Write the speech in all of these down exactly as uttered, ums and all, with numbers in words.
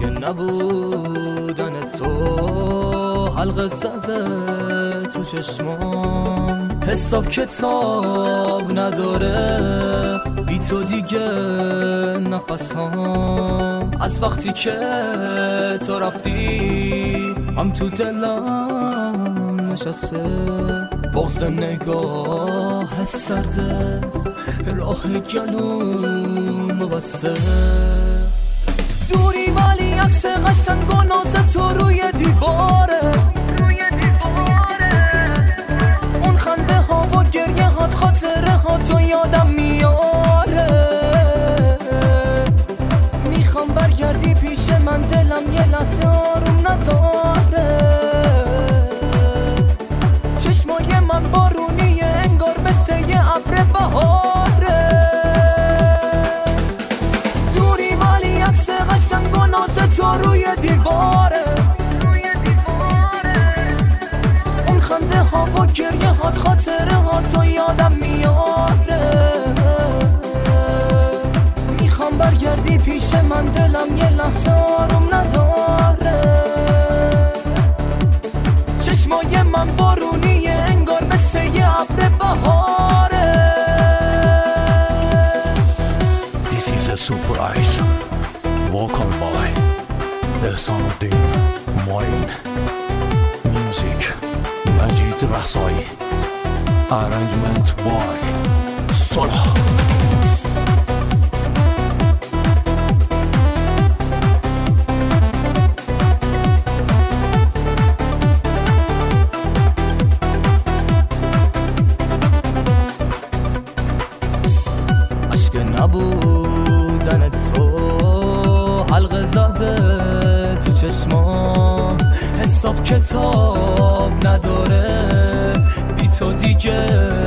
که نبودن تو حلقه زده تو چشمام، حساب کتاب نداره بی تو دیگه نفسام. از وقتی که تو رفتی هم تو دلم نشسته، بغض نگاه سردت راه گلومو بسته. دوری ولی عکس قشنگ و ناز تو روی دیواره، روی دیواره. اون خنده ها و گریه هات خاطره ها تو یادم میاره. میخوام برگردی پیش من، دلم یه لحظه آروم نداره. چشمای من بارونیه انگار مثل یه ابر بهاره. دوری ولی عکس قشنگ و ناز تو روی دیواره، روی دیواره. اون خنده ها و گریه هات خاطره ها تو یادم میاره. میخوام برگردی پیش من، دلم یه لحظه آروم نداره. چشمای من بارونیه انگار مثل یه ابر بهاره. This is a surprise. Vocal by Ehsanuddin Moin. Music Majid Rasai. Arrangement by Sola. نبودن تو حلقه زده تو چشمام، حساب کتاب نداره بی تو دیگه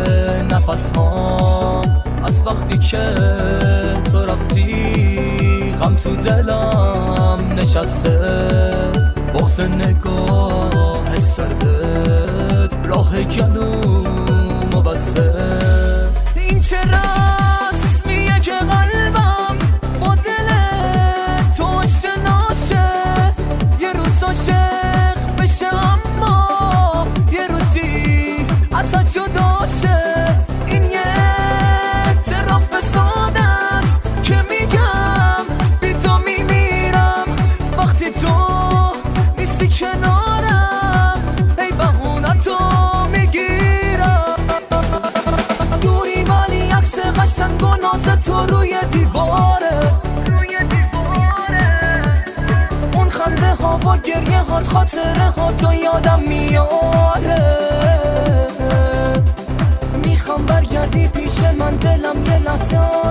نفسام. از وقتی که تو رفتی غم تو دلم نشسته، بغض نگاه سردت راه گلومو بسته. این چه رسمیه که قلبم با دل تو آشناشه، یه روز عاشق بشه اما یه روزی ازت جداشه. این یه اعتراف ساده است که میگم بی تو میمیرم. وقتی تو نیستی کنارم ای بهونه تو میگیرم. دوری ولی عکس قشنگ و ناز تو روی دیواره، روی دیواره. اون خنده ها و گریه هات خاطره ها تو یادم میاره. میخوام برگردی پیش من، دلم یه لحظه